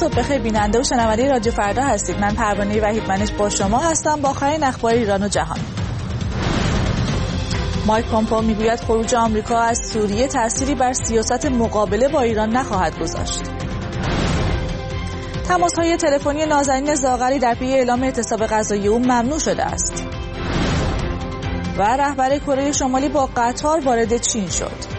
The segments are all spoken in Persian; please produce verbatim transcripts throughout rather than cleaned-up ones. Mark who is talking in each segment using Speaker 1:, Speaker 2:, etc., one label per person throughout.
Speaker 1: صبح بخیر بیننده و شنونده رادیو فردا هستید. من پروانه وحیدمنش با شما هستم با آخرین اخبار ایران و جهان. مایک پومپئو میگوید خروج آمریکا از سوریه تأثیری بر سیاست مقابله با ایران نخواهد گذاشت. تماس‌های تلفنی نازنین زاغری در پی اعلام اعتصاب غذایی او ممنوع شده است. و رهبر کره شمالی با قطار وارد چین شد.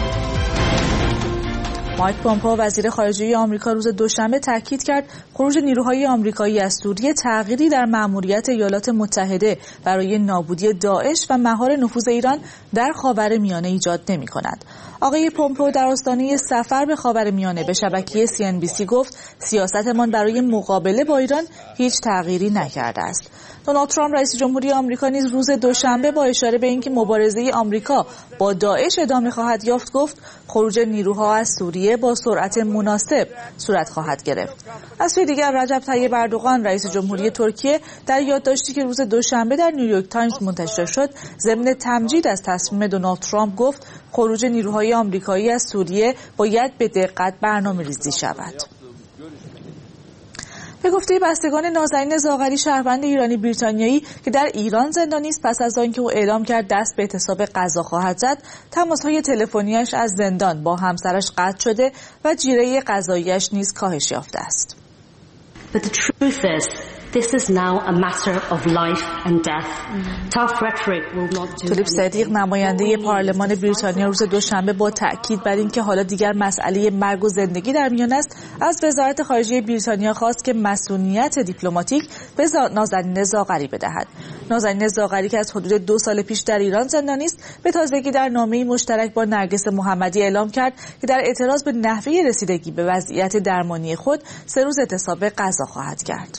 Speaker 1: مایک پومپئو وزیر خارجه آمریکا روز دوشنبه تاکید کرد خروج نیروهای آمریکایی از سوریه تغییری در مأموریت ایالات متحده برای نابودی داعش و مهار نفوذ ایران در خاورمیانه ایجاد نمی‌کند. آقای پومپئو در آستانه سفر به خاورمیانه به شبکه سی ان بی سی گفت سیاستمان برای مقابله با ایران هیچ تغییری نکرده است. دونالد ترامپ رئیس جمهوری آمریکا نیز روز دوشنبه با اشاره به اینکه مبارزه آمریکا با داعش ادامه خواهد یافت گفت خروج نیروها از سوریه با سرعت مناسب صورت خواهد گرفت. از سوی دیگر رجب طیب اردوغان رئیس جمهوری ترکیه در یادداشتی که روز دوشنبه در نیویورک تایمز منتشر شد ضمن تمجید از تصمیم دونالد ترامپ گفت خروج نیروهای آمریکایی از سوریه باید به دقت برنامه‌ریزی شود. به گفته بستگان نازنین زاغری شهروند ایرانی بریتانیایی که در ایران زندانی است پس از آنکه او اعلام کرد دست به اعتصاب غذا خواهد زد تماس‌های تلفنی‌اش از زندان با همسرش قطع شده و جیره غذایی‌اش نیز کاهش یافته است.
Speaker 2: But the truth is this is now a matter of life and death. Tough rhetoric will not do.
Speaker 1: تولیپ صدیق نماینده پارلمان بریتانیا روز دوشنبه با تاکید بر اینکه حالا دیگر مسئله مرگ و زندگی در میان است از وزارت خارجه بریتانیا خواست که مسئولیت دیپلماتیک به نازنین زاغری بدهد. نازنین زاغری که از حدود دو سال پیش در ایران زندانی است به تازگی در نامه‌ای مشترک با نرگس محمدی اعلام کرد که در اعتراض به نحوه رسیدگی به وضعیت درمانی خود سه روز اعتصاب غذا خواهد کرد.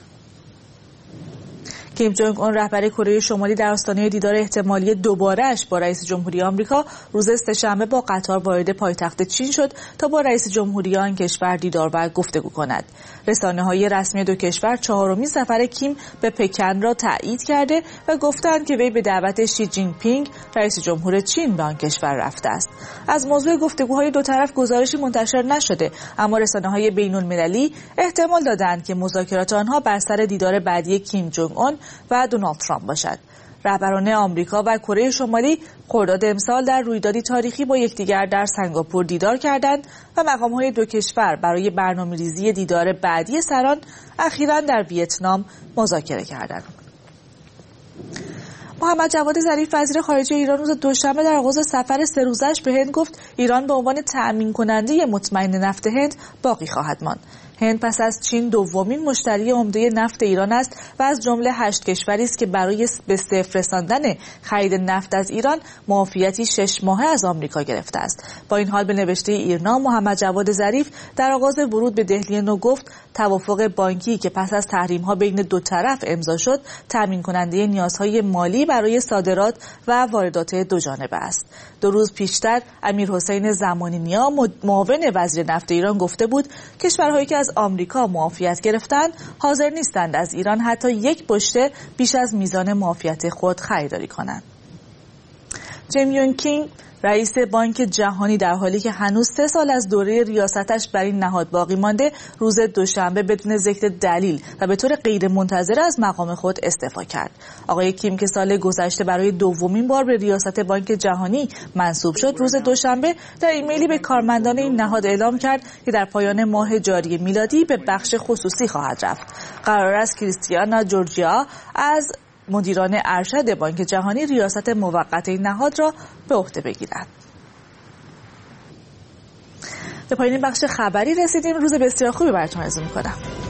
Speaker 1: کیم جونگ اون رهبر کره شمالی در آستانه دیدار احتمالی دوباره‌اش با رئیس جمهوری آمریکا روز سه‌شنبه با قطار وارد پایتخت چین شد تا با رئیس جمهوری آن کشور دیدار و گفتگو کند. رسانه‌های رسمی دو کشور چهارمین سفر کیم به پکن را تایید کرده و گفتند که وی به دعوت شی جین پینگ رئیس جمهور چین به آن کشور رفته است. از موضوع گفتگوهای دو طرف گزارشی منتشر نشده، اما رسانه‌های بین‌المللی احتمال دادند که مذاکرات آنها بر سر دیدار بعدی کیم جونگ اون و دونالد ترامپ باشد. رهبران آمریکا و کره شمالی خرداد امسال در رویدادی تاریخی با یکدیگر در سنگاپور دیدار کردند و مقام‌های دو کشور برای برنامه‌ریزی دیدار بعدی سران اخیراً در ویتنام مذاکره کردند. محمد جواد ظریف وزیر خارجه ایران روز دوشنبه در آغاز سفر سه روزش به هند گفت ایران به عنوان تأمین کننده مطمئن نفت هند باقی خواهد ماند. هند پس از چین دومین مشتری عمده نفت ایران است و از جمله هشت کشوری است که برای به صفر رساندن خرید نفت از ایران معافیتی شش ماهه از آمریکا گرفته است. با این حال به نوشته ایرنا محمد جواد ظریف در آغاز ورود به دهلی نو گفت توافق بانکی که پس از تحریم‌ها بین دو طرف امضا شد تامین کننده نیازهای مالی برای صادرات و واردات دو جانبه است. دو روز پیشتر امیرحسین زمانی نیا معاون وزیر نفت ایران گفته بود کشورهایی که از آمریکا معافیت گرفتند حاضر نیستند از ایران حتی یک بشته بیش از میزان معافیت خود خریداری کنند. جیم یونگ کینگ رئیس بانک جهانی در حالی که هنوز سه سال از دوره ریاستش بر این نهاد باقی مانده روز دوشنبه بدون ذکر دلیل و به طور غیر منتظره از مقام خود استعفا کرد. آقای کیم که سال گذشته برای دومین بار به ریاست بانک جهانی منصوب شد روز دوشنبه در ایمیلی به کارمندان این نهاد اعلام کرد که در پایان ماه جاری میلادی به بخش خصوصی خواهد رفت. قرار است کریستیانا جورجیا از مدیران ارشد بانک جهانی ریاست موقت این نهاد را به عهده بگیرد. به پایان بخش خبری رسیدیم. روز بسیار خوبی براتون آرزو می‌کنم.